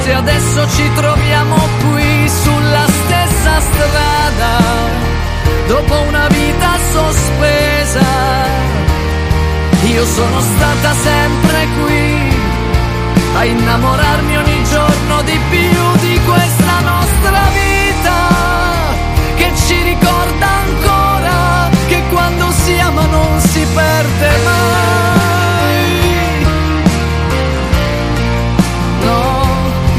e adesso ci troviamo qui sulla stessa strada, dopo una vita sospesa. Io sono stata sempre qui a innamorarmi ogni giorno